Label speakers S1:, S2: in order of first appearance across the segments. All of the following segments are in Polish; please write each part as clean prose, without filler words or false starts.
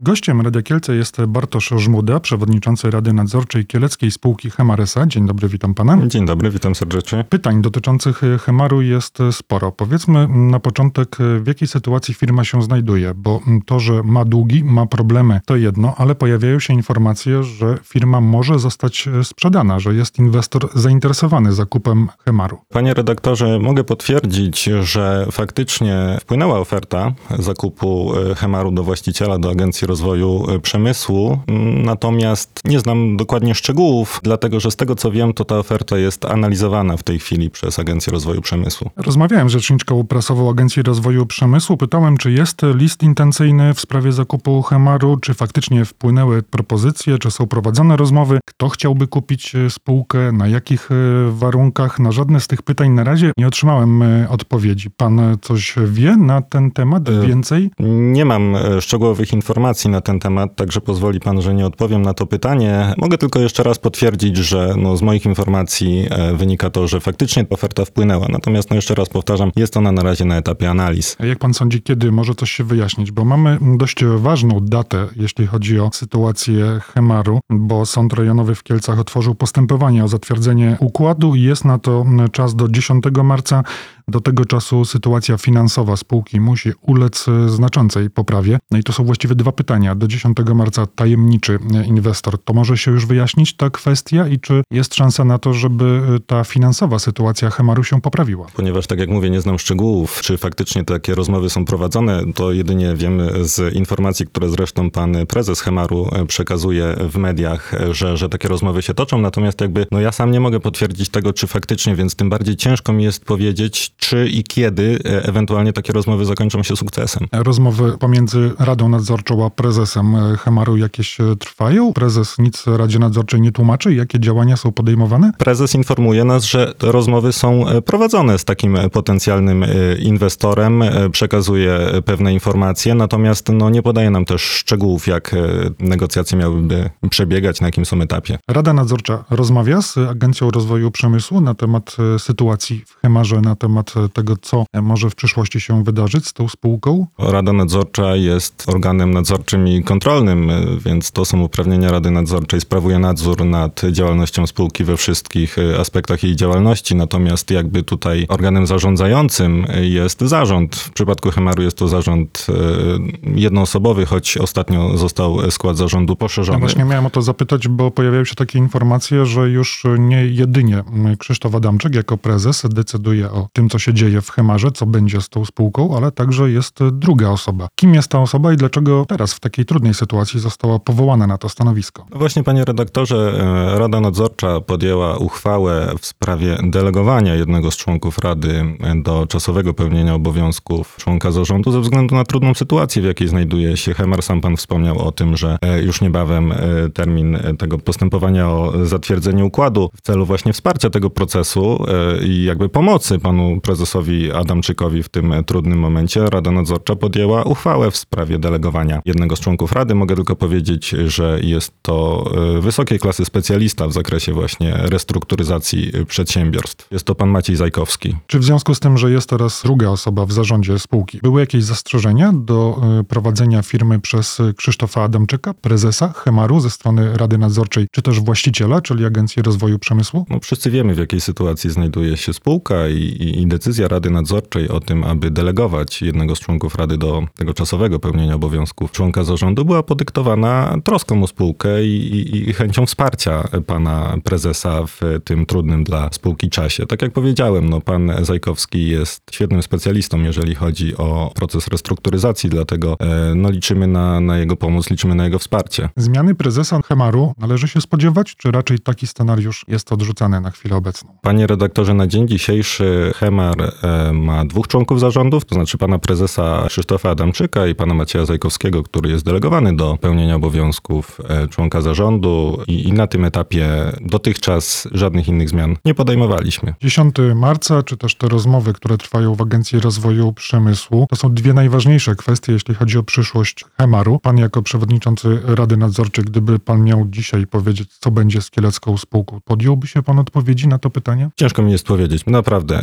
S1: Gościem Radia Kielce jest Bartosz Żmuda, przewodniczący Rady Nadzorczej Kieleckiej Spółki Hemar S.A. Dzień dobry, witam pana.
S2: Dzień dobry, witam serdecznie.
S1: Pytań dotyczących Hemaru jest sporo. Powiedzmy na początek, w jakiej sytuacji firma się znajduje, bo to, że ma długi, ma problemy, to jedno, ale pojawiają się informacje, że firma może zostać sprzedana, że jest inwestor zainteresowany zakupem Hemaru.
S2: Panie redaktorze, mogę potwierdzić, że faktycznie wpłynęła oferta zakupu Hemaru do właściciela, do Agencji Rozwoju Przemysłu, natomiast nie znam dokładnie szczegółów, dlatego że z tego co wiem, to ta oferta jest analizowana w tej chwili przez Agencję Rozwoju Przemysłu.
S1: Rozmawiałem z rzeczniczką prasową Agencji Rozwoju Przemysłu. Pytałem, czy jest list intencyjny w sprawie zakupu Hemaru, czy faktycznie wpłynęły propozycje, czy są prowadzone rozmowy, kto chciałby kupić spółkę, na jakich warunkach. Na żadne z tych pytań na razie nie otrzymałem odpowiedzi. Pan coś wie na ten temat więcej?
S2: Nie mam szczegółowych informacji na ten temat, także pozwoli pan, że nie odpowiem na to pytanie. Mogę tylko jeszcze raz potwierdzić, że z moich informacji wynika to, że faktycznie oferta wpłynęła. Natomiast jeszcze raz powtarzam, jest ona na razie na etapie analiz.
S1: A jak pan sądzi, kiedy może coś się wyjaśnić? Bo mamy dość ważną datę, jeśli chodzi o sytuację Hemaru, bo Sąd Rejonowy w Kielcach otworzył postępowanie o zatwierdzenie układu i jest na to czas do 10 marca. Do tego czasu sytuacja finansowa spółki musi ulec znaczącej poprawie. No i to są właściwie dwa pytania. Do 10 marca tajemniczy inwestor. To może się już wyjaśnić ta kwestia i czy jest szansa na to, żeby ta finansowa sytuacja Hemaru się poprawiła?
S2: Ponieważ, tak jak mówię, nie znam szczegółów, czy faktycznie takie rozmowy są prowadzone, to jedynie wiemy z informacji, które zresztą pan prezes Hemaru przekazuje w mediach, że takie rozmowy się toczą. Natomiast ja sam nie mogę potwierdzić tego, czy faktycznie, więc tym bardziej ciężko mi jest powiedzieć, czy i kiedy ewentualnie takie rozmowy zakończą się sukcesem.
S1: Rozmowy pomiędzy Radą Nadzorczą a prezesem Hemaru jakieś trwają? Prezes nic Radzie Nadzorczej nie tłumaczy? Jakie działania są podejmowane?
S2: Prezes informuje nas, że te rozmowy są prowadzone z takim potencjalnym inwestorem, przekazuje pewne informacje, natomiast nie podaje nam też szczegółów, jak negocjacje miałyby przebiegać, na jakim są etapie.
S1: Rada Nadzorcza rozmawia z Agencją Rozwoju Przemysłu na temat sytuacji w Hemarze, na temat tego, co może w przyszłości się wydarzyć z tą spółką?
S2: Rada Nadzorcza jest organem nadzorczym i kontrolnym, więc to są uprawnienia Rady Nadzorczej. Sprawuje nadzór nad działalnością spółki we wszystkich aspektach jej działalności, natomiast tutaj organem zarządzającym jest zarząd. W przypadku Hemaru jest to zarząd jednoosobowy, choć ostatnio został skład zarządu poszerzony.
S1: Ja właśnie miałem o to zapytać, bo pojawiają się takie informacje, że już nie jedynie Krzysztof Adamczyk jako prezes decyduje o tym, co się dzieje w Hemarze, co będzie z tą spółką, ale także jest druga osoba. Kim jest ta osoba i dlaczego teraz w takiej trudnej sytuacji została powołana na to stanowisko?
S2: Właśnie, panie redaktorze, Rada Nadzorcza podjęła uchwałę w sprawie delegowania jednego z członków Rady do czasowego pełnienia obowiązków członka zarządu ze względu na trudną sytuację, w jakiej znajduje się Hemar. Sam pan wspomniał o tym, że już niebawem termin tego postępowania o zatwierdzenie układu w celu właśnie wsparcia tego procesu i pomocy panu prezesowi Adamczykowi w tym trudnym momencie. Rada Nadzorcza podjęła uchwałę w sprawie delegowania jednego z członków Rady. Mogę tylko powiedzieć, że jest to wysokiej klasy specjalista w zakresie właśnie restrukturyzacji przedsiębiorstw. Jest to pan Maciej Zajkowski.
S1: Czy w związku z tym, że jest teraz druga osoba w zarządzie spółki, były jakieś zastrzeżenia do prowadzenia firmy przez Krzysztofa Adamczyka, prezesa Hemaru ze strony Rady Nadzorczej, czy też właściciela, czyli Agencji Rozwoju Przemysłu?
S2: Wszyscy wiemy, w jakiej sytuacji znajduje się spółka i decyzja Rady Nadzorczej o tym, aby delegować jednego z członków Rady do tego czasowego pełnienia obowiązków członka zarządu była podyktowana troską o spółkę i chęcią wsparcia pana prezesa w tym trudnym dla spółki czasie. Tak jak powiedziałem, pan Zajkowski jest świetnym specjalistą, jeżeli chodzi o proces restrukturyzacji, dlatego liczymy na jego pomoc, liczymy na jego wsparcie.
S1: Zmiany prezesa Hemaru należy się spodziewać, czy raczej taki scenariusz jest odrzucany na chwilę obecną?
S2: Panie redaktorze, na dzień dzisiejszy Hemar ma 2 członków zarządów, to znaczy pana prezesa Krzysztofa Adamczyka i pana Macieja Zajkowskiego, który jest delegowany do pełnienia obowiązków członka zarządu i na tym etapie dotychczas żadnych innych zmian nie podejmowaliśmy.
S1: 10 marca, czy też te rozmowy, które trwają w Agencji Rozwoju Przemysłu, to są dwie najważniejsze kwestie, jeśli chodzi o przyszłość Hemaru. Pan jako przewodniczący Rady Nadzorczej, gdyby pan miał dzisiaj powiedzieć, co będzie z kielecką spółką, podjąłby się pan odpowiedzi na to pytanie?
S2: Ciężko mi jest powiedzieć. Naprawdę. Nie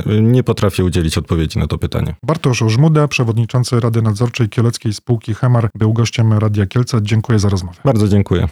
S2: potrafię udzielić odpowiedzi na to pytanie.
S1: Bartosz Żmuda, przewodniczący Rady Nadzorczej Kieleckiej Spółki Hemar, był gościem Radia Kielce. Dziękuję za rozmowę.
S2: Bardzo dziękuję.